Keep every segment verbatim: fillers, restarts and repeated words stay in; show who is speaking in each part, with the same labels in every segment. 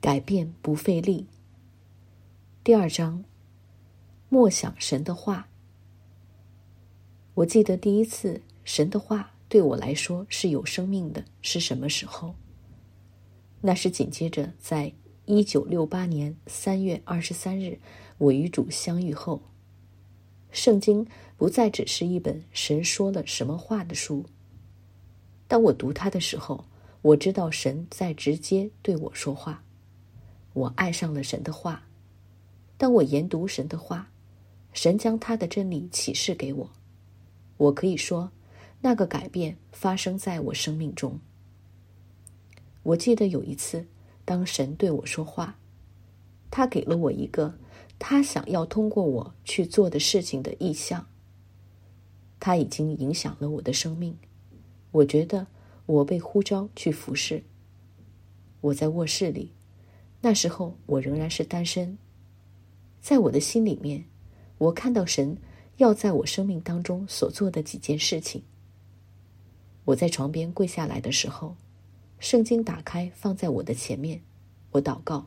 Speaker 1: 改变不费力。第二章，默想神的话。我记得第一次神的话对我来说是有生命的是什么时候？那是紧接着在一九六八年三月二十三日我与主相遇后。圣经不再只是一本神说了什么话的书。当我读它的时候，我知道神在直接对我说话。我爱上了神的话。当我研读神的话，神将他的真理启示给我。我可以说，那个改变发生在我生命中。我记得有一次，当神对我说话，他给了我一个他想要通过我去做的事情的意向。他已经影响了我的生命。我觉得我被呼召去服侍。我在卧室里，那时候我仍然是单身。在我的心里面，我看到神要在我生命当中所做的几件事情。我在床边跪下来的时候，圣经打开放在我的前面，我祷告。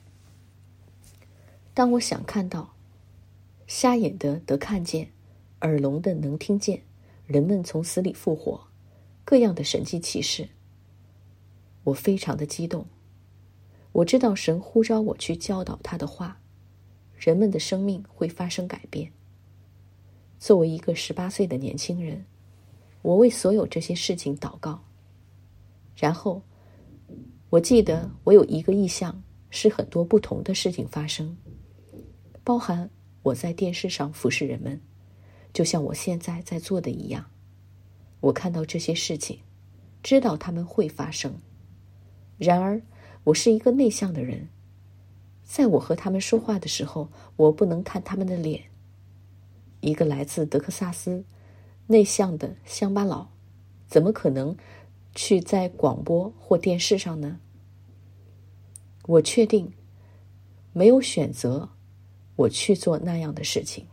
Speaker 1: 当我想看到瞎眼的得看见，耳聋的能听见，人们从死里复活，各样的神迹奇事，我非常的激动。我知道神呼召我去教导他的话，人们的生命会发生改变。作为一个十八岁的年轻人，我为所有这些事情祷告。然后我记得我有一个意向，是很多不同的事情发生，包含我在电视上服侍人们，就像我现在在做的一样。我看到这些事情，知道他们会发生。然而我是一个内向的人，在我和他们说话的时候，我不能看他们的脸。一个来自德克萨斯内向的乡巴佬，怎么可能去在广播或电视上呢？我确定没有选择我去做那样的事情。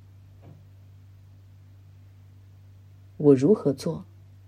Speaker 1: 我如何做？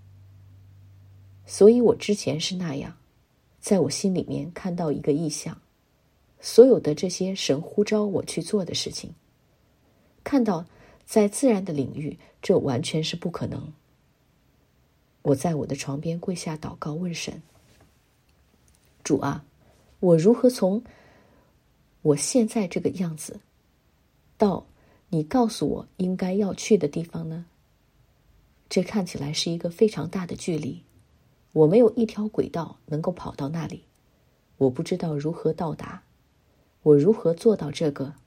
Speaker 1: 所以我之前是那样，在我心里面看到一个意象，所有的这些神呼召我去做的事情，看到在自然的领域，这完全是不可能。我在我的床边跪下祷告，问神：主啊，我如何从我现在这个样子，到你告诉我应该要去的地方呢？这看起来是一个非常大的距离，我没有一条轨道能够跑到那里，我不知道如何到达，我如何做到这个？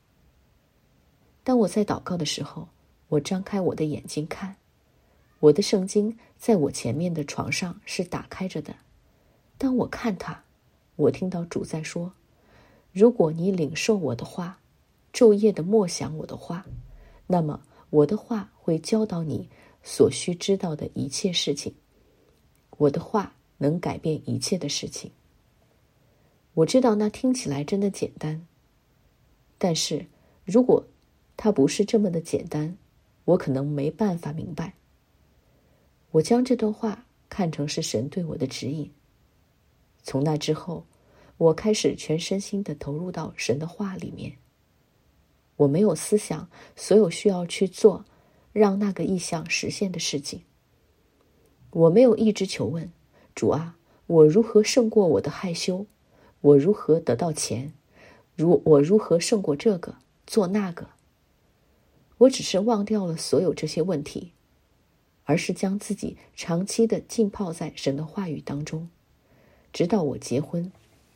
Speaker 1: 当我在祷告的时候，我张开我的眼睛看，我的圣经在我前面的床上是打开着的。当我看它，我听到主在说：如果你领受我的话，昼夜的默想我的话，那么我的话会教导你所需知道的一切事情。我的话能改变一切的事情。我知道那听起来真的简单，但是如果它不是这么的简单，我可能没办法明白。我将这段话看成是神对我的指引。从那之后，我开始全身心地投入到神的话里面。我没有思想所有需要去做让那个意向实现的事情。我没有一直求问，主啊，我如何胜过我的害羞？我如何得到钱？如我如何胜过这个，做那个？我只是忘掉了所有这些问题，而是将自己长期的浸泡在神的话语当中，直到我结婚。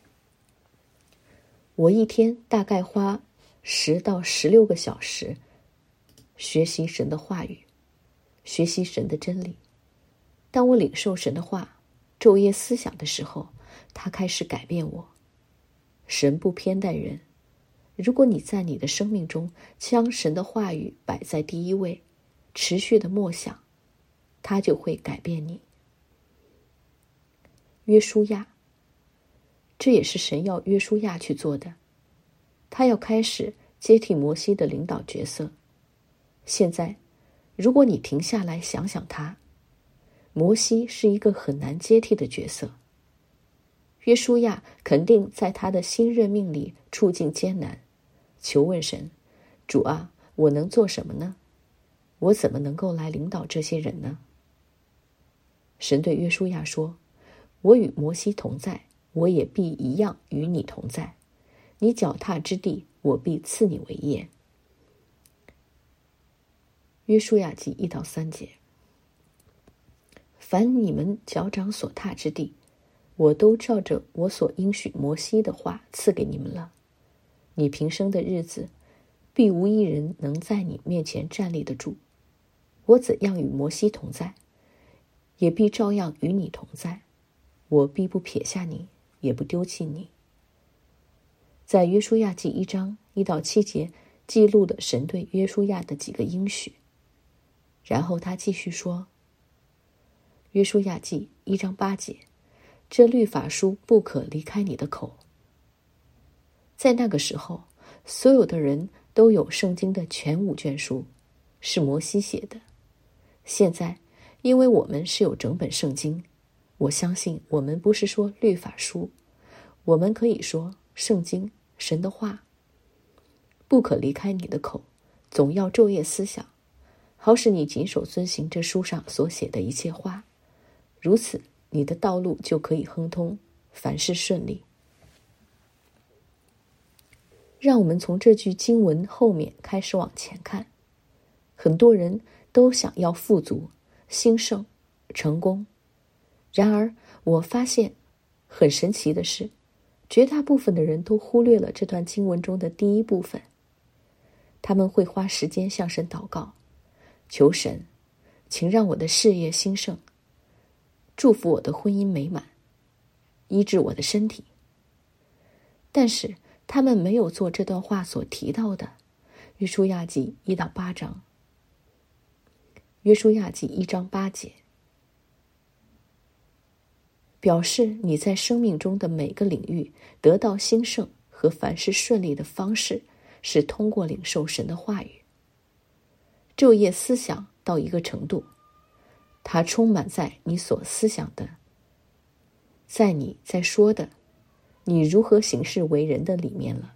Speaker 1: 我一天大概花十到十六个小时学习神的话语，学习神的真理。当我领受神的话，昼夜思想的时候，它开始改变我。神不偏待人，如果你在你的生命中将神的话语摆在第一位，持续的默想，它就会改变你。约书亚，这也是神要约书亚去做的。他要开始接替摩西的领导角色。现在，如果你停下来想想他，摩西是一个很难接替的角色。 约书亚肯定在他的新任命里处境艰难，求问神：主啊，我能做什么呢？我怎么能够来领导这些人呢？神对约书亚说：我与摩西同在，我也必一样与你同在。你脚踏之地，我必赐你为业。约书亚记一到三节。凡你们脚掌所踏之地，我都照着我所应许摩西的话赐给你们了。你平生的日子，必无一人能在你面前站立得住。我怎样与摩西同在，也必照样与你同在。我必不撇下你，也不丢弃你。在约书亚记一章一到七节记录了神对约书亚的几个应许。然后他继续说，约书亚记一章八节，这律法书不可离开你的口。在那个时候，所有的人都有圣经的全五卷书，是摩西写的。现在，因为我们是有整本圣经，我相信我们不是说律法书，我们可以说圣经，神的话。不可离开你的口，总要昼夜思想，好使你谨守遵行这书上所写的一切话。如此，你的道路就可以亨通，凡事顺利。让我们从这句经文后面开始往前看。很多人都想要富足、兴盛、成功。然而，我发现很神奇的是，绝大部分的人都忽略了这段经文中的第一部分。他们会花时间向神祷告，求神，请让我的事业兴盛，祝福我的婚姻美满，医治我的身体。但是他们没有做这段话所提到的约书亚记一到八章。约书亚记一章八节表示你在生命中的每个领域得到兴盛和凡事顺利的方式是通过领受神的话语。昼夜思想到一个程度，它充满在你所思想的，在你在说的，你如何行事为人的里面了。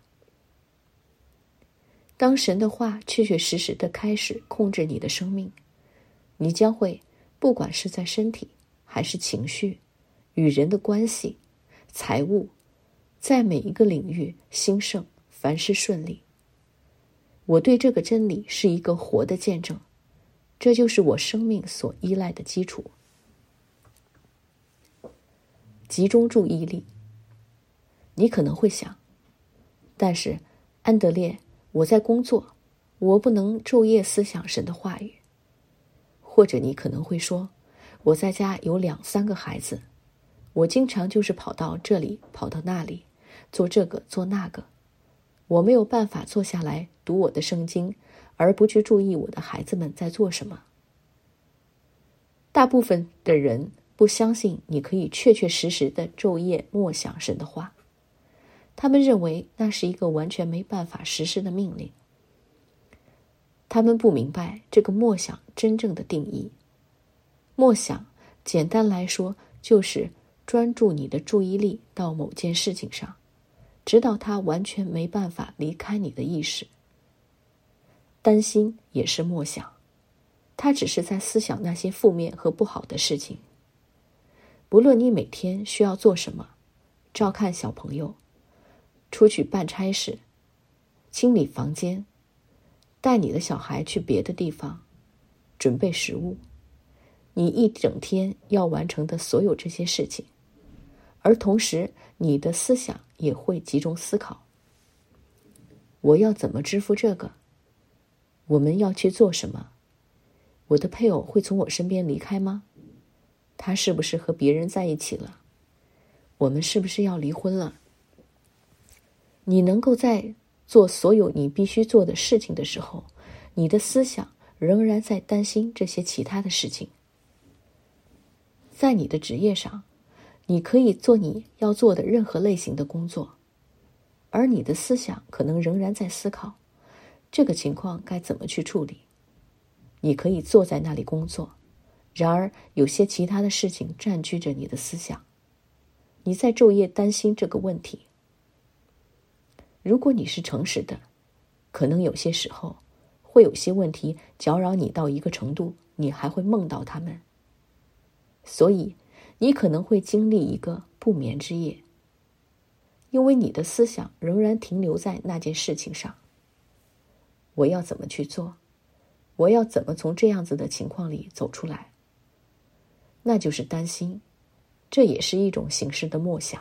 Speaker 1: 当神的话确确实实的开始控制你的生命，你将会不管是在身体还是情绪、与人的关系、财务，在每一个领域兴盛，凡事顺利。我对这个真理是一个活的见证，这就是我生命所依赖的基础。集中注意力。你可能会想，但是安德烈，我在工作，我不能昼夜思想神的话语。或者你可能会说，我在家有两三个孩子，我经常就是跑到这里跑到那里，做这个做那个，我没有办法坐下来读我的圣经，而不去注意我的孩子们在做什么。大部分的人不相信你可以确确实实的昼夜默想神的话，他们认为那是一个完全没办法实施的命令。他们不明白这个默想真正的定义。默想简单来说就是专注你的注意力到某件事情上，直到它完全没办法离开你的意识。担心也是默想，它只是在思想那些负面和不好的事情。不论你每天需要做什么，照看小朋友，出去办差事，清理房间，带你的小孩去别的地方，准备食物，你一整天要完成的所有这些事情，而同时你的思想也会集中思考，我要怎么支付这个？我们要去做什么？我的配偶会从我身边离开吗？他是不是和别人在一起了？我们是不是要离婚了？你能够在做所有你必须做的事情的时候，你的思想仍然在担心这些其他的事情。在你的职业上，你可以做你要做的任何类型的工作，而你的思想可能仍然在思考，这个情况该怎么去处理。你可以坐在那里工作，然而有些其他的事情占据着你的思想。 你在昼夜担心这个问题。如果你是诚实的，可能有些时候会有些问题搅扰你到一个程度，你还会梦到他们。所以你可能会经历一个不眠之夜，因为你的思想仍然停留在那件事情上。我要怎么去做？我要怎么从这样子的情况里走出来？那就是担心，这也是一种形式的默想。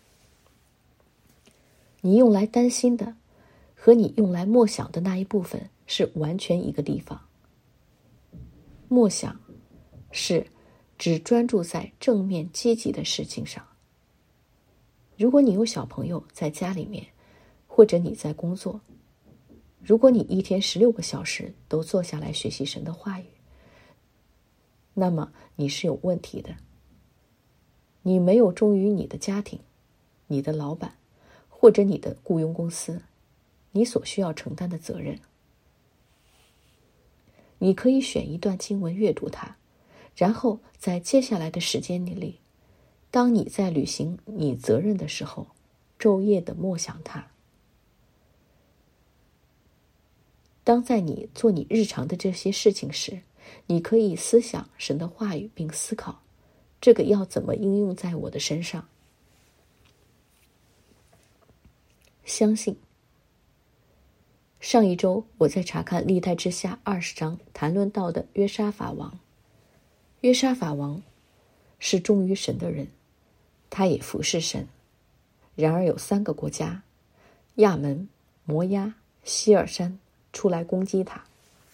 Speaker 1: 你用来担心的和你用来默想的那一部分是完全一个地方。默想是只专注在正面积极的事情上。如果你有小朋友在家里面，或者你在工作，如果你一天十六个小时都坐下来学习神的话语，那么你是有问题的。你没有忠于你的家庭、你的老板或者你的雇佣公司，你所需要承担的责任。你可以选一段经文阅读它，然后在接下来的时间里，当你在履行你责任的时候，昼夜的默想它。当在你做你日常的这些事情时，你可以思想神的话语，并思考这个要怎么应用在我的身上。相信。上一周我在查看历代志下二十章谈论到的约沙法王。约沙法王是忠于神的人，他也服侍神。然而有三个国家，亚门、摩押、希尔山出来攻击他。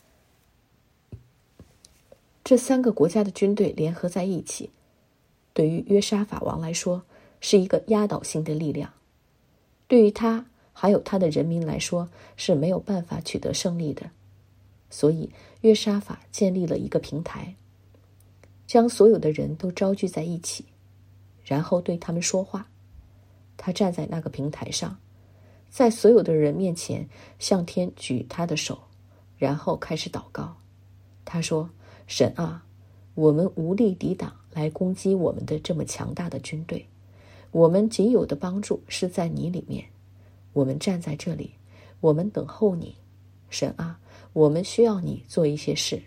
Speaker 1: 这三个国家的军队联合在一起，对于约沙法王来说是一个压倒性的力量，对于他还有他的人民来说是没有办法取得胜利的。所以约沙法建立了一个平台，将所有的人都招聚在一起，然后对他们说话。他站在那个平台上，在所有的人面前向天举他的手，然后开始祷告。他说：神啊，我们无力抵挡来攻击我们的这么强大的军队，我们仅有的帮助是在你里面。我们站在这里，我们等候你。神啊，我们需要你做一些事。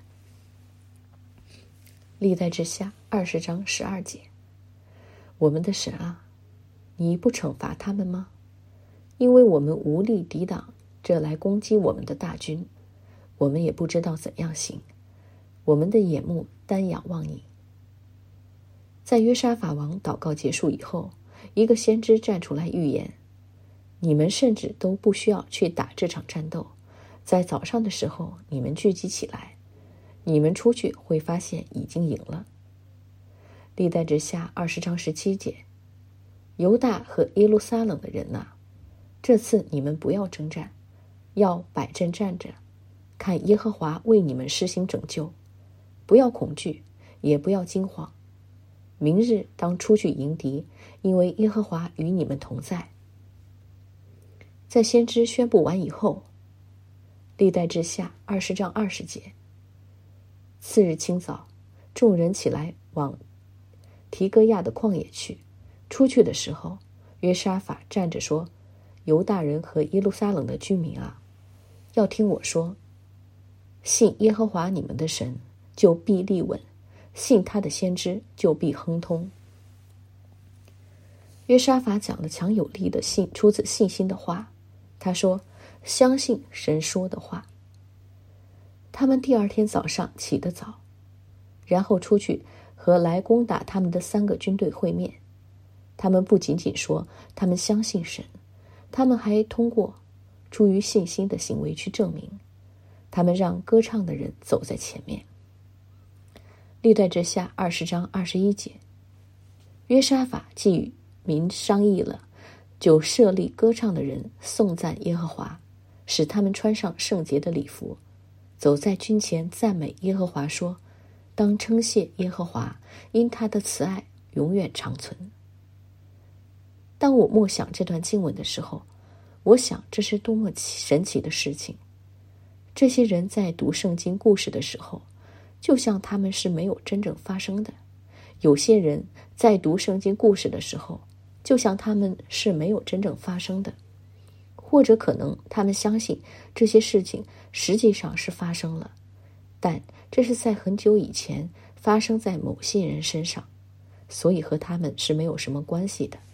Speaker 1: 历代志下二十章十二节，我们的神啊，你不惩罚他们吗？因为我们无力抵挡这来攻击我们的大军，我们也不知道怎样行，我们的眼目单仰望你。在约沙法王祷告结束以后，一个先知站出来预言，你们甚至都不需要去打这场战斗，在早上的时候你们聚集起来，你们出去会发现已经赢了。历代志下二十章十七节，犹大和耶路撒冷的人哪、啊，这次你们不要征战，要摆阵站着，看耶和华为你们施行拯救，不要恐惧，也不要惊慌。明日当出去迎敌，因为耶和华与你们同在。在先知宣布完以后，历代志下二十章二十节，次日清早，众人起来往提哥亚的旷野去。出去的时候，约沙法站着说：犹大人和耶路撒冷的居民啊，要听我说，信耶和华你们的神，就必立稳；信他的先知，就必亨通。约沙法讲了强有力的信，出自信心的话。他说：相信神说的话。他们第二天早上起得早，然后出去和来攻打他们的三个军队会面。他们不仅仅说他们相信神，他们还通过出于信心的行为去证明。他们让歌唱的人走在前面。历代志下二十章二十一节，约沙法既与民商议了，就设立歌唱的人颂赞耶和华，使他们穿上圣洁的礼服，走在军前赞美耶和华，说：当称谢耶和华，因他的慈爱永远长存。当我默想这段经文的时候，我想这是多么神奇的事情。这些人在读圣经故事的时候，就像他们是没有真正发生的。有些人在读圣经故事的时候， 就像他们是没有真正发生的，或者可能他们相信这些事情实际上是发生了，但这是在很久以前发生在某些人身上，所以和他们是没有什么关系的。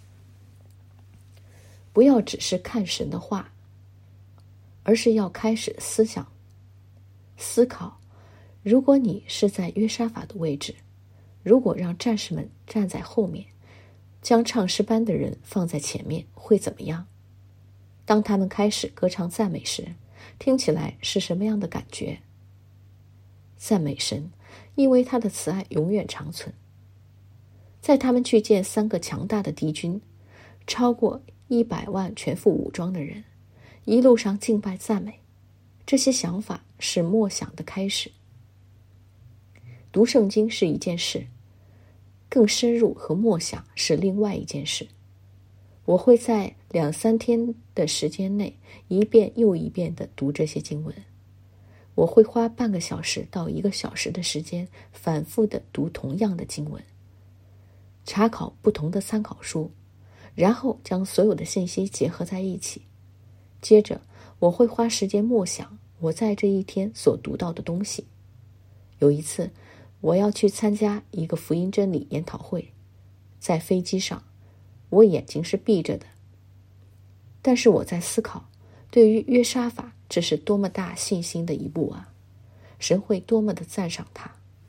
Speaker 1: 不要只是看神的话，而是要开始思想、思考，如果你是在约沙法的位置，如果让战士们站在后面，将唱诗班的人放在前面，会怎么样？当他们开始歌唱赞美时，听起来是什么样的感觉？赞美神，因为他的慈爱永远长存。在他们去见三个强大的敌军，超过一百万全副武装的人，一路上敬拜赞美，这些想法是默想的开始。读圣经是一件事，更深入和默想是另外一件事。我会在两三天的时间内一遍又一遍地读这些经文。我会花半个小时到一个小时的时间反复地读同样的经文，查考不同的参考书，然后将所有的信息结合在一起。接着我会花时间默想我在这一天所读到的东西。有一次我要去参加一个福音真理研讨会，在飞机上我眼睛是闭着的，但是我在思考，对于约沙法这是多么大信心的一步啊！神会多么的赞赏他。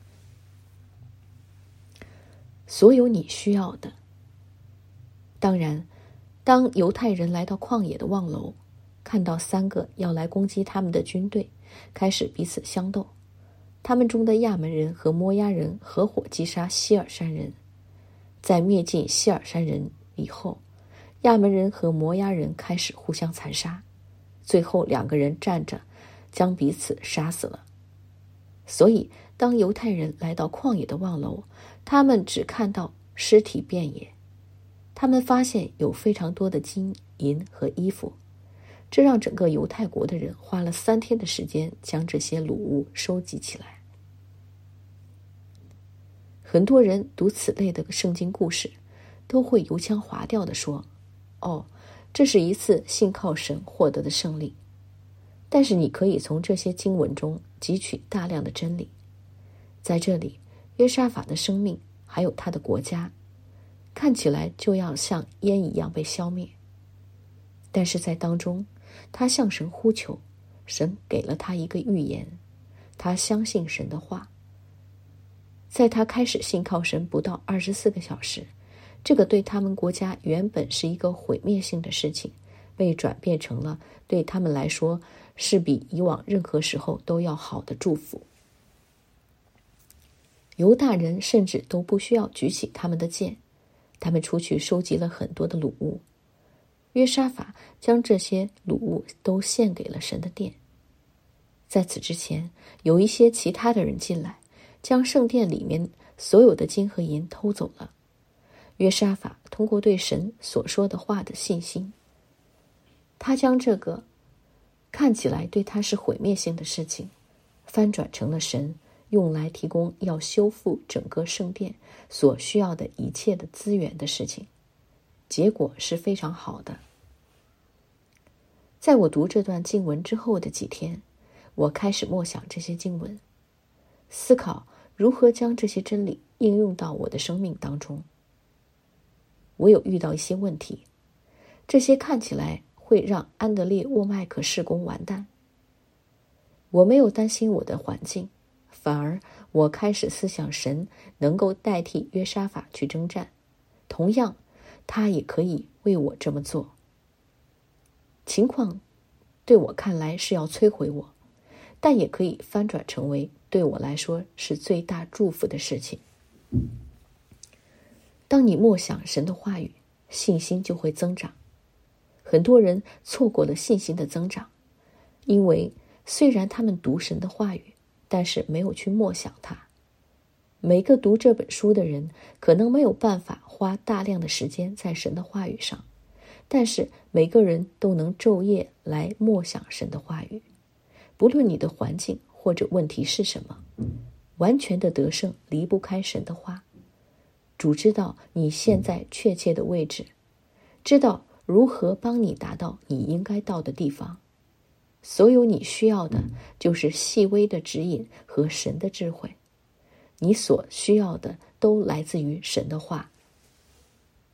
Speaker 1: 所有你需要的。当然，当犹太人来到旷野的望楼，看到三个要来攻击他们的军队，开始彼此相斗。他们中的亚门人和摩押人合伙击杀希尔山人。在灭尽希尔山人以后，亚门人和摩押人开始互相残杀，最后两个人站着将彼此杀死了。所以当犹太人来到旷野的望楼，他们只看到尸体遍野。他们发现有非常多的金银和衣服，这让整个犹太国的人花了三天的时间将这些掳物收集起来。很多人读此类的圣经故事，都会油腔滑调地说，哦，这是一次信靠神获得的胜利。但是你可以从这些经文中汲取大量的真理。在这里，约沙法的生命还有他的国家，看起来就要像烟一样被消灭。但是在当中，他向神呼求，神给了他一个预言，他相信神的话。在他开始信靠神不到二十四个小时，这个对他们国家原本是一个毁灭性的事情，被转变成了对他们来说是比以往任何时候都要好的祝福。犹大人甚至都不需要举起他们的剑，他们出去收集了很多的掳物。约沙法将这些掳物都献给了神的殿。在此之前，有一些其他的人进来，将圣殿里面所有的金和银偷走了。约沙法通过对神所说的话的信心，他将这个看起来对他是毁灭性的事情，翻转成了神用来提供要修复整个圣殿所需要的一切的资源的事情。结果是非常好的。在我读这段经文之后的几天，我开始默想这些经文，思考如何将这些真理应用到我的生命当中。我有遇到一些问题，这些看起来会让安德烈沃麦克事工完蛋。我没有担心我的环境，反而我开始思想神能够代替约沙法去征战，同样他也可以为我这么做。情况对我看来是要摧毁我，但也可以翻转成为对我来说是最大祝福的事情。当你默想神的话语，信心就会增长。很多人错过了信心的增长，因为虽然他们读神的话语，但是没有去默想它。每个读这本书的人可能没有办法花大量的时间在神的话语上，但是每个人都能昼夜来默想神的话语。不论你的环境或者问题是什么，完全的得胜离不开神的话。主知道你现在确切的位置， 知道如何帮你达到你应该到的地方。所有你需要的就是细微的指引和神的智慧。你所需要的都来自于神的话，